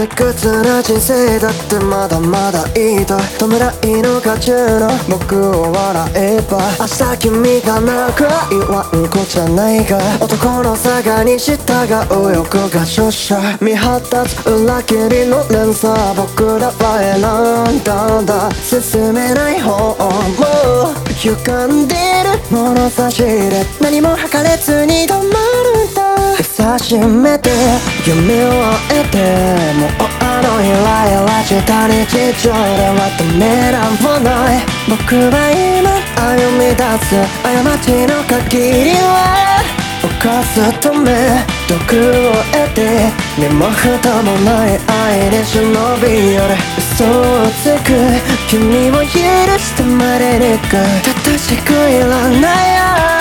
退屈な人生だってまだまだいいと弔いの渦中の僕を笑えば明日君が泣く言わんこじゃないが男の差がに従う欲が勝者未発達裏切りの連鎖僕らは選んだんだ進めない方も歪んでる物差しで何も測れずに止まるんだ指しめて夢を得てもうあのイライラした日常ではためらわない僕は今歩み出す過ちの限りは犯すため毒を得て身も蓋もない愛で忍び寄る嘘をつく君を許してまでにか正しくいらないよ